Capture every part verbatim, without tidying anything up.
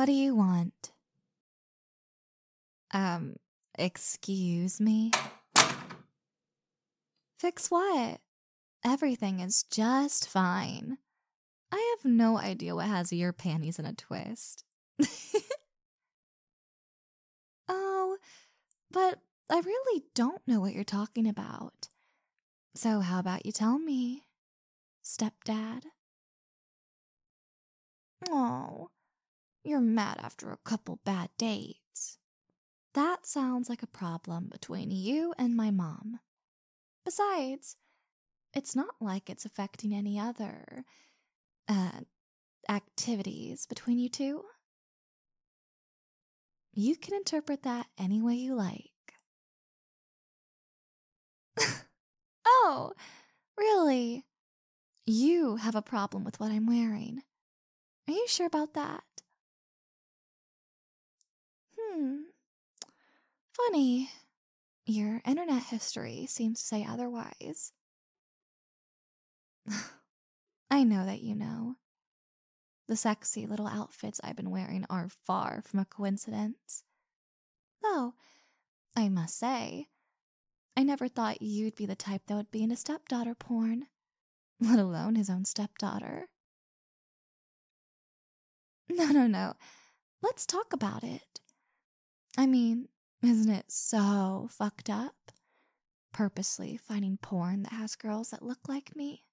What do you want? Um, excuse me? Fix what? Everything is just fine. I have no idea what has your panties in a twist. Oh, but I really don't know what you're talking about. So how about you tell me, stepdad? Oh, you're mad after a couple bad dates. That sounds like a problem between you and my mom. Besides, it's not like it's affecting any other, uh, activities between you two. You can interpret that any way you like. Oh, really? You have a problem with what I'm wearing. Are you sure about that? Hmm. Funny. Your internet history seems to say otherwise. I know that you know. The sexy little outfits I've been wearing are far from a coincidence. Though, I must say, I never thought you'd be the type that would be into stepdaughter porn, let alone his own stepdaughter. No, no, no. Let's talk about it. I mean, isn't it so fucked up? Purposely finding porn that has girls that look like me?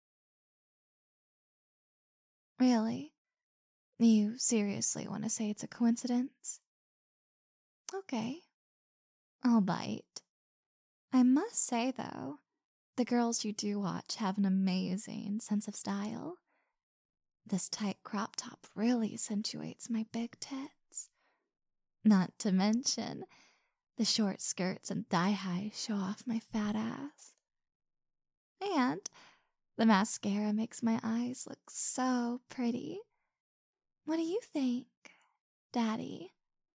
Really? You seriously want to say it's a coincidence? Okay. I'll bite. I must say, though, the girls you do watch have an amazing sense of style. This tight crop top really accentuates my big tits. Not to mention, the short skirts and thigh highs show off my fat ass. And the mascara makes my eyes look so pretty. What do you think, Daddy?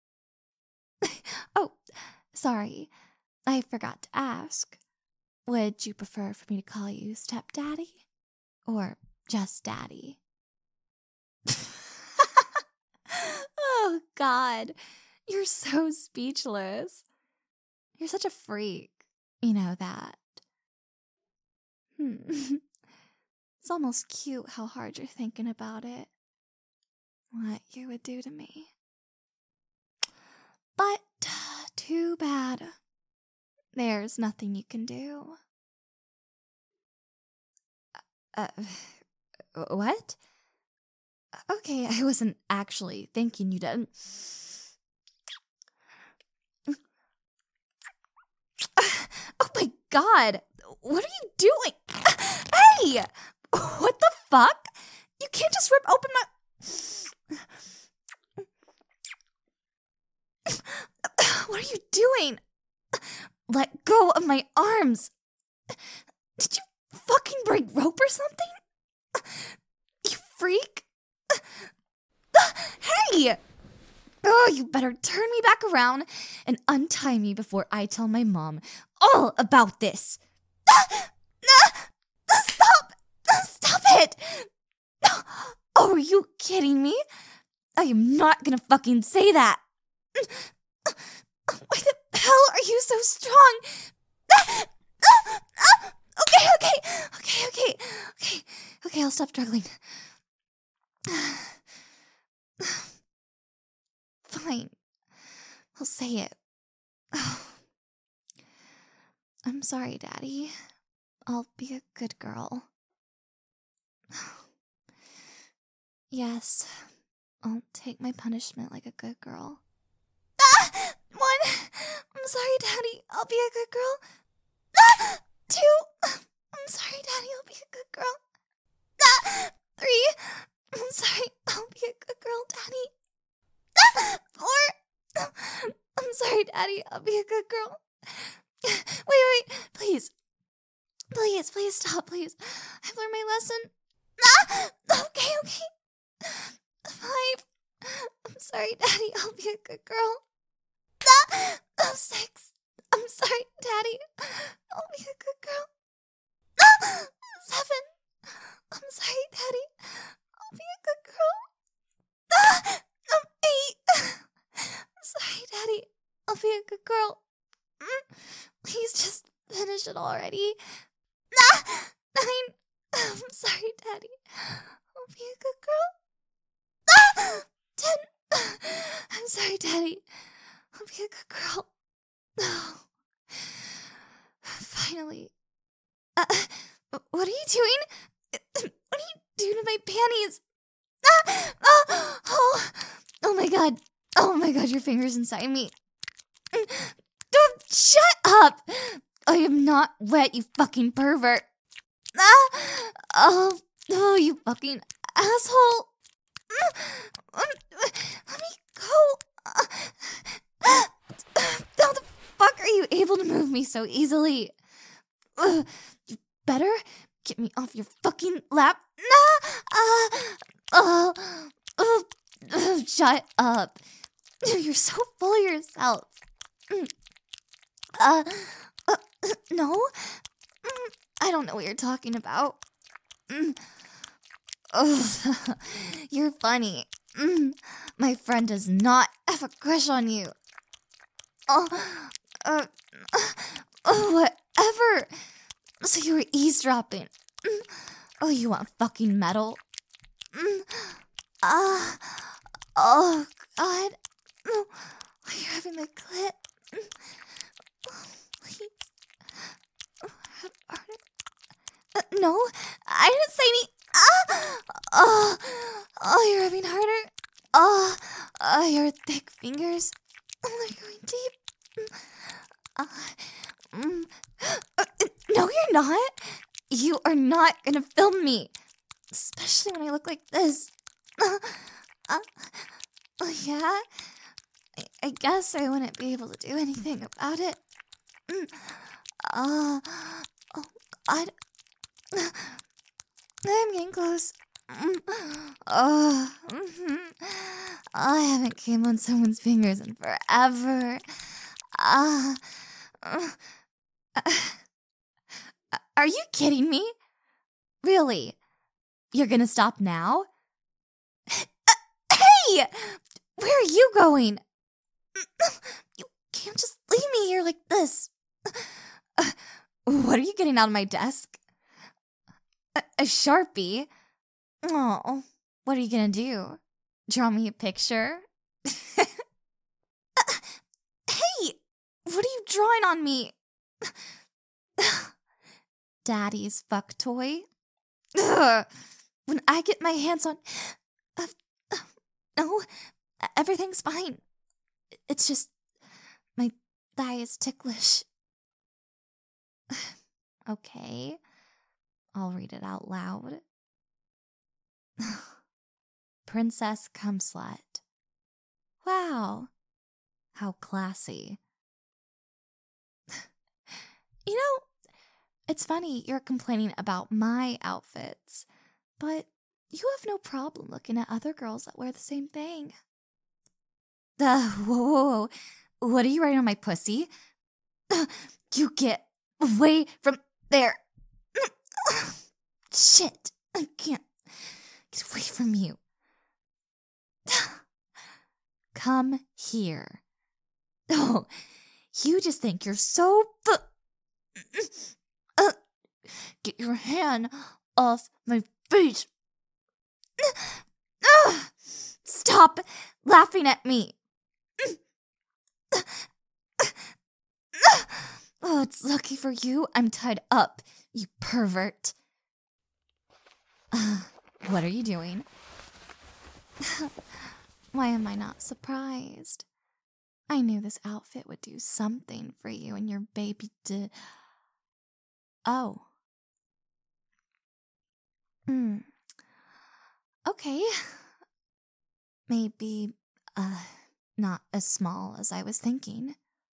Oh, sorry. I forgot to ask. Would you prefer for me to call you stepdaddy? Or just daddy? Oh, God. You're so speechless. You're such a freak. You know that. Hmm. It's almost cute how hard you're thinking about it. What you would do to me. But, too bad. There's nothing you can do. Uh, what? Okay, I wasn't actually thinking you'd... Uh, oh my God! What are you doing? Hey! What the fuck? You can't just rip open my... What are you doing? Let go of my arms. Did you fucking break rope or something? You freak. Hey! Oh, you better turn me back around and untie me before I tell my mom all about this. Stop! Stop it! Oh, are you kidding me? I am not gonna fucking say that. Why the hell are you so strong? Okay, okay, okay, okay, okay, okay, I'll stop struggling. Fine, I'll say it. I'm sorry, Daddy. I'll be a good girl. Yes, I'll take my punishment like a good girl. Ah! One, I'm sorry, Daddy. I'll be a good girl. Ah! Two, I'm sorry, Daddy. I'll be a good girl. Ah! Three, I'm sorry. I'll be a good girl, Daddy. Ah! Four, I'm sorry, Daddy. I'll be a good girl. Wait, wait, please. Please, please stop, please. I've learned my lesson. Ah! Okay, okay. Five, I'm sorry, Daddy. I'll be a good girl. Ah! Oh, six. I'm sorry, Daddy. I'll be a good girl. Ah! Seven. I'm sorry, Daddy. I'll be a good girl. Ah! Um, eight. be a good girl. Mm, please just finish it already. Ah! Nine. I'm sorry, Daddy. I'll be a good girl. Ah! Ten. I'm sorry, Daddy. I'll be a good girl. Oh. Finally. Uh, what are you doing? What are you doing to my panties? Ah! Oh, oh, oh my god. Oh my god, your finger's inside me. Oh, shut up! I am not wet, you fucking pervert. Ah! Oh, oh, you fucking asshole. Let me go. How the fuck are you able to move me so easily? Uh, you better get me off your fucking lap. Nah! Uh, oh, oh, oh, shut up. You're so full of yourself. Uh, uh no? I don't know what you're talking about. Oh, you're funny. My friend does not have a crush on you. Oh, uh, oh, whatever. So you were eavesdropping. Oh, you want fucking metal? Ah, uh, oh, God. Oh, you're having my clit. Oh, please. Oh, have harder. Uh, no, I didn't say any. Ah! Oh, oh, you're having harder. Oh, oh, your thick fingers. Oh, they're going deep. Uh, mm, uh, no, you're not. You are not gonna film me, especially when I look like this. Uh, uh, uh, yeah, I, I guess I wouldn't be able to do anything about it. Mm, uh, oh, God. I'm getting close. Oh, mm-hmm. I haven't came on someone's fingers in forever. Uh, uh, uh, are you kidding me? Really? You're gonna stop now? Uh, hey! Where are you going? You can't just leave me here like this. Uh, what are you getting out of my desk? A, a Sharpie? Oh, what are you gonna do? Draw me a picture? uh, hey! What are you drawing on me? Daddy's fuck toy? Ugh. When I get my hands on... Uh, uh, no, everything's fine. It's just... my thigh is ticklish. Okay. I'll read it out loud. Princess Cumslut. Wow. How classy. You know, it's funny you're complaining about my outfits, but you have no problem looking at other girls that wear the same thing. Uh, whoa, whoa, whoa. What are you writing on my pussy? You get away from there. Shit, I can't get away from you. Come here. Oh, you just think you're so fu- uh, get your hand off my face. Uh, stop laughing at me. Oh, it's lucky for you I'm tied up, you pervert. Uh, what are you doing? Why am I not surprised? I knew this outfit would do something for you and your baby did. Oh. Hmm. Okay. Maybe, uh, not as small as I was thinking.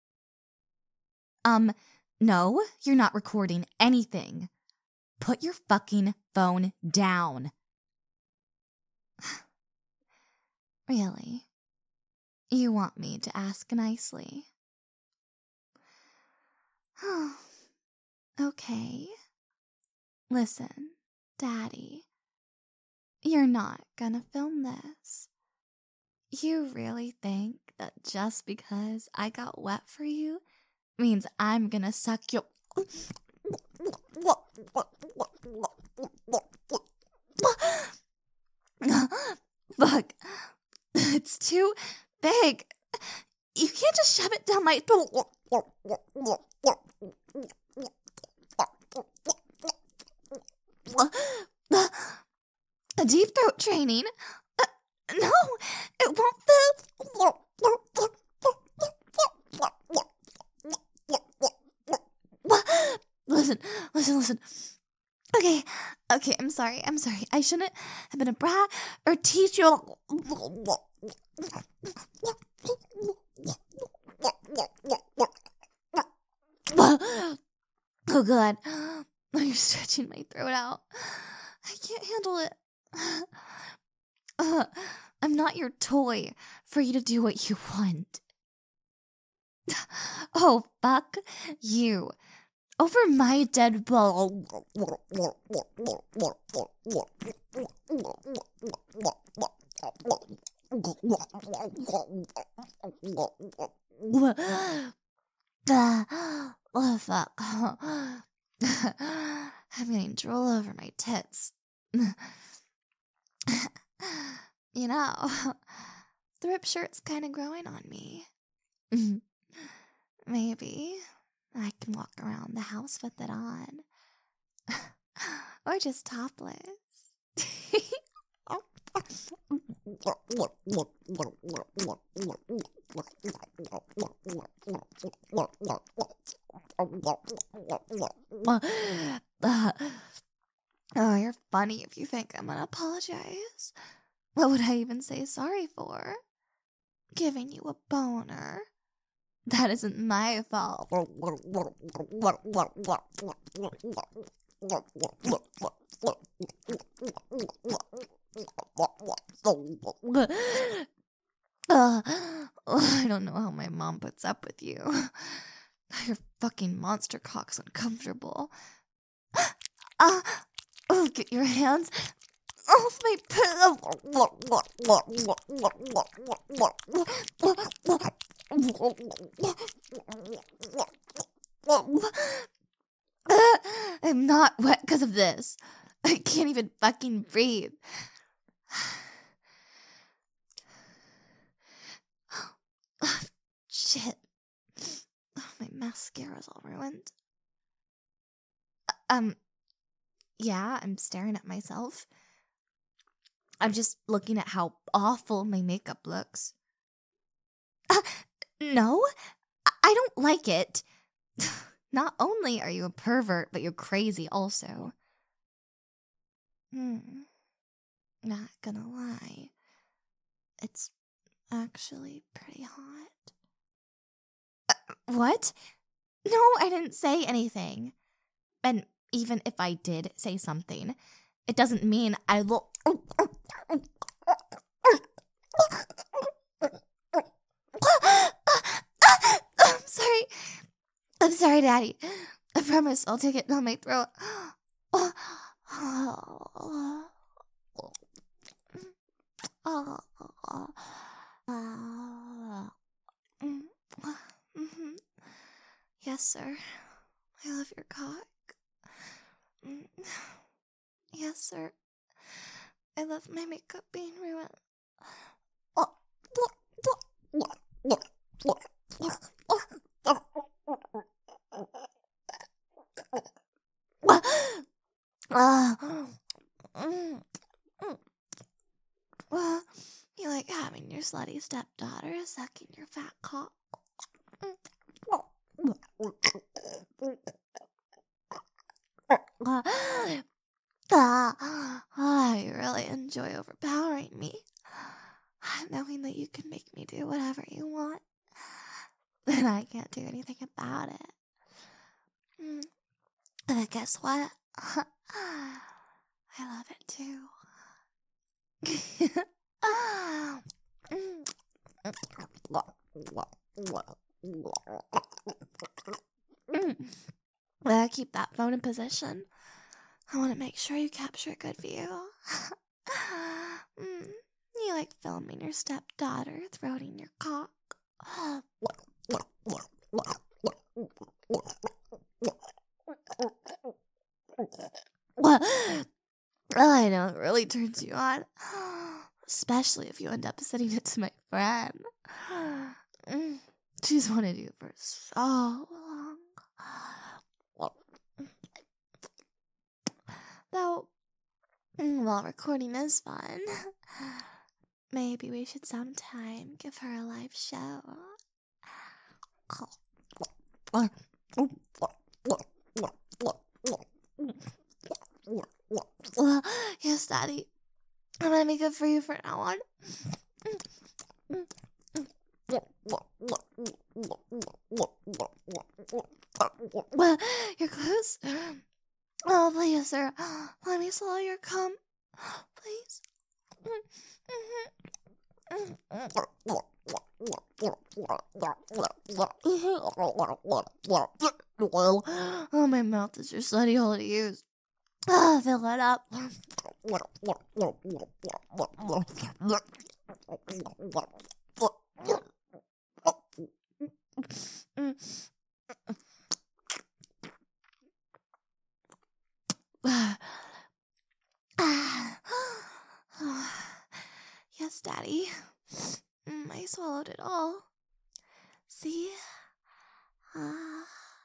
Um, no, you're not recording anything. Put your fucking phone down. Really? You want me to ask nicely? Okay. Listen, Daddy. You're not gonna film this. You really think that just because I got wet for you means I'm gonna suck your... Fuck. It's too big. You can't just shove it down my throat. A deep throat training? Uh, no, it won't fill. Listen, listen, listen. Okay, okay, I'm sorry, I'm sorry. I shouldn't have been a brat or teach you. Oh, God. Oh, you're stretching my throat out. I can't handle it. Uh, I'm not your toy for you to do what you want. Oh, fuck you. Over my dead ball. Oh, fuck. I'm getting drool over my tits. You know, the rip shirt's kind of growing on me. Maybe I can walk around the house with it on. Or just topless. Oh, you're funny if you think I'm gonna apologize. What would I even say sorry for? Giving you a boner. That isn't my fault. Uh, I don't know how my mom puts up with you. Your fucking monster cock's uncomfortable. Uh, oh, get your hands off my pillow. I'm not wet because of this. I can't even fucking breathe. Oh, shit. Oh, my mascara's all ruined. Um, yeah, I'm staring at myself. I'm just looking at how awful my makeup looks. Uh, no, I don't like it. Not only are you a pervert, but you're crazy also. Hmm. Not gonna lie. It's actually pretty hot. Uh, what? No, I didn't say anything. And even if I did say something, it doesn't mean I look... I'm sorry. I'm sorry, Daddy. I promise I'll take it down my throat. Oh. Oh. Oh. Mm-hmm. Yes, sir. I love your cock. Yes, sir. I love my makeup being ruined. Well, you like having your slutty stepdaughter sucking your fat cock. Oh, you really enjoy overpowering me. Knowing that you can make me do whatever you want. And I can't do anything about it. Mm. But guess what? I love it too. Well, keep that phone in position. I want to make sure you capture a good view. mm, You like filming your stepdaughter throating your cock. Well, I know it really turns you on. Especially if you end up sending it to my friend. She's wanted you for so long. Though, while recording is fun, maybe we should sometime give her a live show. Well, yes, Daddy. I'm gonna be good for you from now on. Well, you're close. Oh, please, sir. Let me swallow your cum. Please. Oh, my mouth is your slutty hole to use. Ah, fill it up. Yes, Daddy. Mm, I swallowed it all. See? Uh,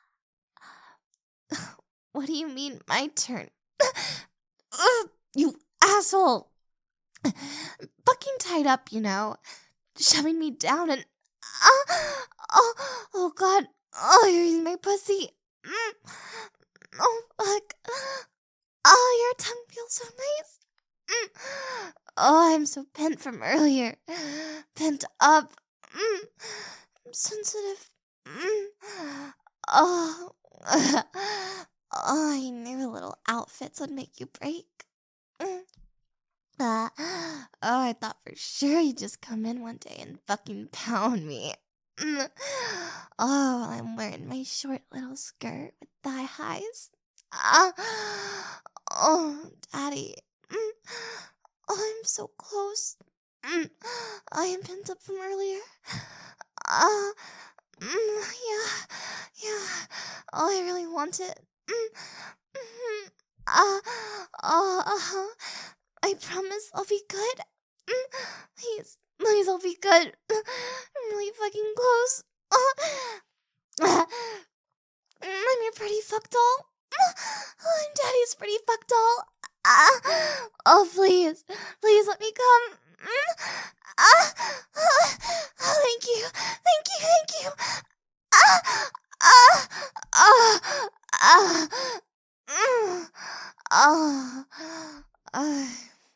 what do you mean, my turn? Ugh, you asshole! Fucking tied up, you know. Shoving me down and... Uh, oh, oh, God. Oh, you're eating my pussy. Mm. Oh, fuck. Oh, your tongue feels so nice. Mm. Oh, I'm so pent from earlier. Pent up. Mm. I'm sensitive. Mm. Oh. Oh, I knew little outfits would make you break. Mm. Uh, oh, I thought for sure you'd just come in one day and fucking pound me. Mm. Oh, I'm wearing my short little skirt with thigh highs. Uh, oh, Daddy. Mm. Oh, I'm so close. Mm. I am pent up from earlier. Uh, mm, yeah, yeah. Oh, I really want it. Mm. Mm-hmm. Uh, oh, uh-huh. I promise I'll be good. Mm. Please, please, I'll be good. I'm really fucking close. Uh, I'm your pretty fuck doll. I'm Daddy's pretty fuck doll. Uh, oh, please. Please let me come. Uh, uh, thank you. Thank you. Thank you. Uh, uh, uh, uh, uh, uh, uh,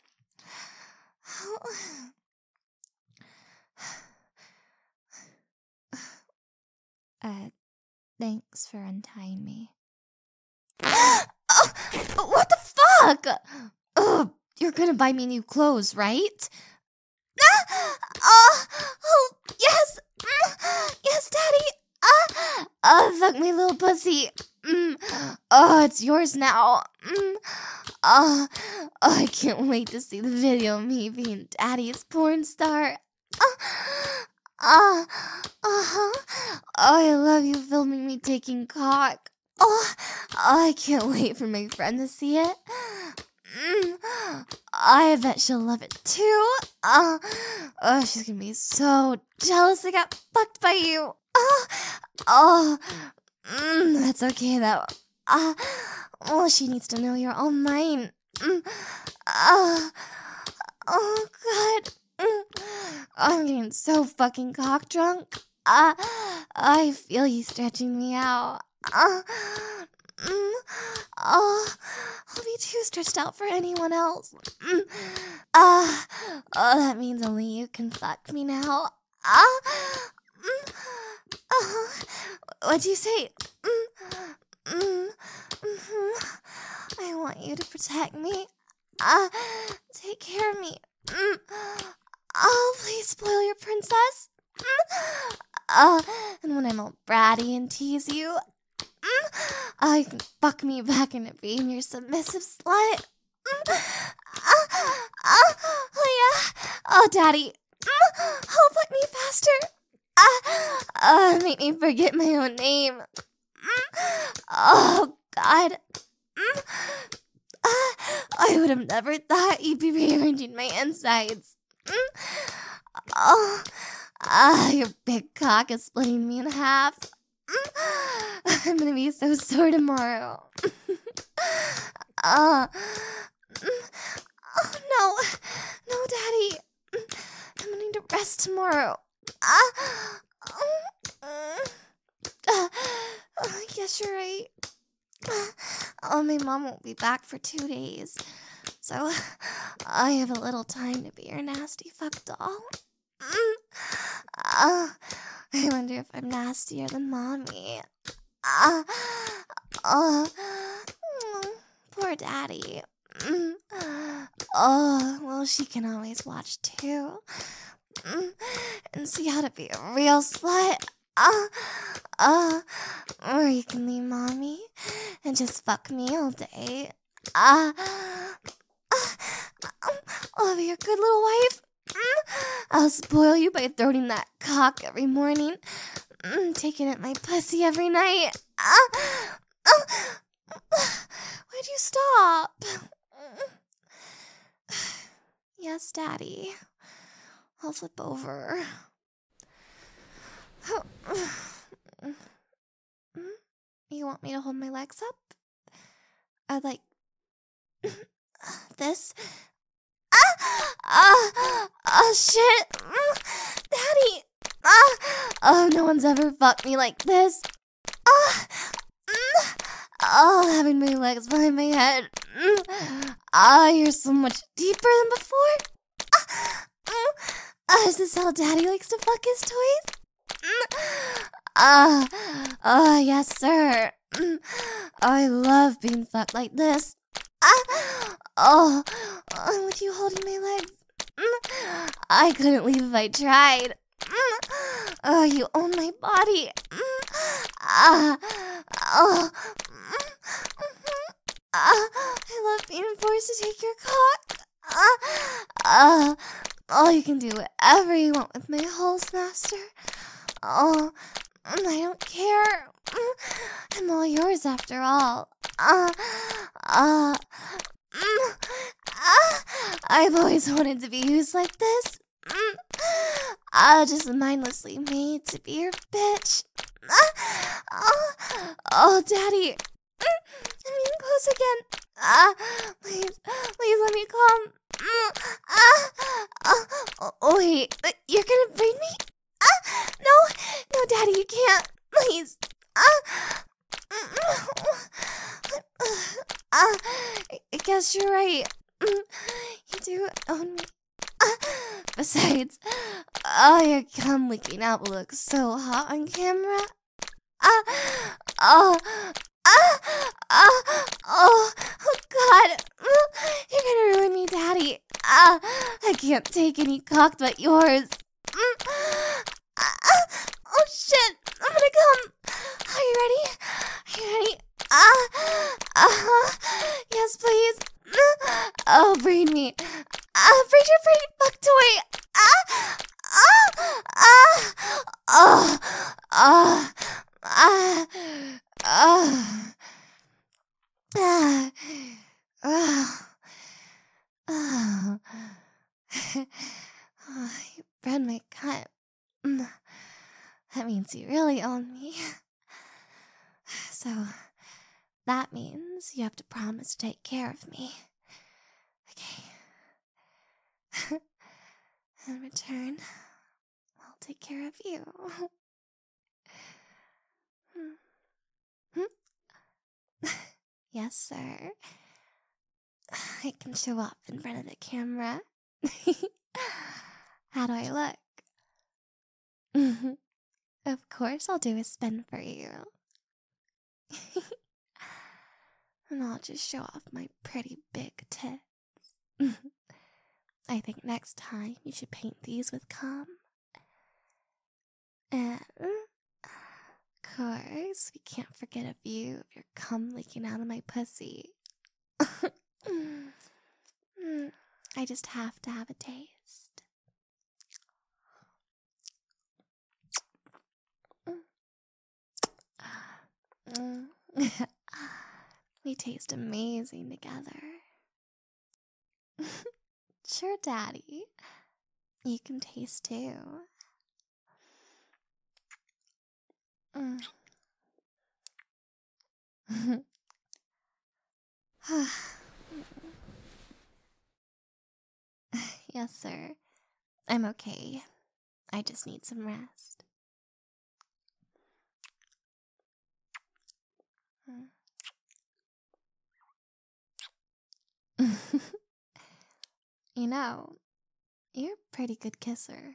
uh, thanks for untying me. Oh, what the fuck? Ugh, you're gonna buy me new clothes, right? Ah, oh, oh, yes, mm, yes, Daddy. Ah, oh, fuck my little pussy. Mm, oh, it's yours now. Mm, oh, oh, I can't wait to see the video of me being Daddy's porn star. Ah, ah, uh-huh. Oh, I love you filming me taking cock. Oh, oh, I can't wait for my friend to see it. Mm, I bet she'll love it too. Uh, oh, she's gonna be so jealous I got fucked by you. Oh, oh mm, that's okay though. Uh, well, she needs to know you're all mine. Mm, uh, oh, God. Mm, I'm getting so fucking cock drunk. Uh, I feel you stretching me out. Uh, mm, oh, I'll be too stretched out for anyone else. Mm, uh, oh, that means only you can fuck me now. Uh, mm, uh, what'd you say? Mm, mm, mm-hmm. I want you to protect me. Uh, take care of me. Mm, oh, please spoil your princess. Mm, uh, and when I'm all bratty and tease you, Mm, uh, you can fuck me back into being your submissive slut. Mm, uh, uh, oh yeah, Oh, Daddy. Oh, fuck me faster. Ah, uh, make me forget my own name. Oh, God. Ah, I would have never thought you'd be rearranging my insides. Oh, ah, your big cock is splitting me in half. I'm gonna be so sore tomorrow. uh, oh, no. No, Daddy. I'm gonna need to rest tomorrow. Ah, uh, uh, I guess you're right. Oh, my mom won't be back for two days. So, I have a little time to be your nasty fuck doll. Mm. Uh, I wonder if I'm nastier than Mommy. Uh, uh, mm, poor Daddy. Mm. Oh, well, she can always watch too. Mm. And see how to be a real slut. Uh, uh, or you can leave Mommy and just fuck me all day. Uh, uh, I'll be your good little wife. Mm. I'll spoil you by throwing that cock every morning, mm, taking at my pussy every night. Uh, uh, why'd you stop? Yes, Daddy. I'll flip over. You want me to hold my legs up? Or like this? Ah! Ah! Oh, shit! Daddy! Ah! Oh, no one's ever fucked me like this. Ah! Oh, having my legs behind my head. Ah, you're so much deeper than before. Ah! Ah, is this how Daddy likes to fuck his toys? Ah, ah, uh, yes, sir. I love being fucked like this. Ah, oh, oh, with you holding my legs. I couldn't leave if I tried. Oh, you own my body. Ah, oh, ah, I love being forced to take your cock. Ah, ah, oh, you can do whatever you want with my holes, master. Oh, I don't care. I'm all yours after all. Uh, uh, mm, uh, I've always wanted to be used like this. Mm, uh, just mindlessly made to be your bitch. Uh, oh, oh, Daddy. Mm, I'm getting close again. Uh, please, please let me come. Mm, uh, uh, oh, oh, wait, you're gonna bring me? Uh, no, no, Daddy, you can't. Please. Uh, uh, I guess you're right. You do own me. Uh, besides, oh, your cum leaking out will look so hot on camera. Uh, oh, uh, uh, oh, oh, God. You're gonna ruin me, Daddy. Uh, I can't take any cock but yours. Oh, shit. I'm gonna come. Are you ready? Are you ready? Ah, uh, uh, yes, please. Oh, breed me. Ah, breed your pretty fuck toy. Ah, ah, ah, oh, ah, ah, ah, ah, ah, ah. Oh, you bred my cut. That means you really own me. So, that means you have to promise to take care of me. Okay. In return, I'll take care of you. Yes, sir. I can show off in front of the camera. How do I look? Of course, I'll do a spin for you. And I'll just show off my pretty big tits. I think next time you should paint these with cum. And, of course, we can't forget a view of your cum leaking out of my pussy. I just have to have a taste. taste amazing together. Sure, Daddy. You can taste too. Mm. Yes, sir. I'm okay. I just need some rest. You know, you're a pretty good kisser.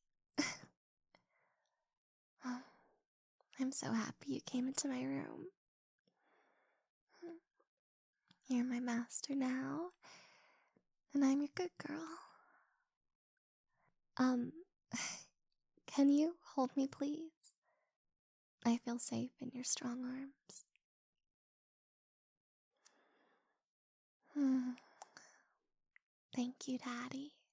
I'm so happy you came into my room. You're my master now, and I'm your good girl. Um, can you hold me, please? I feel safe in your strong arms. Hmm. Thank you, Daddy.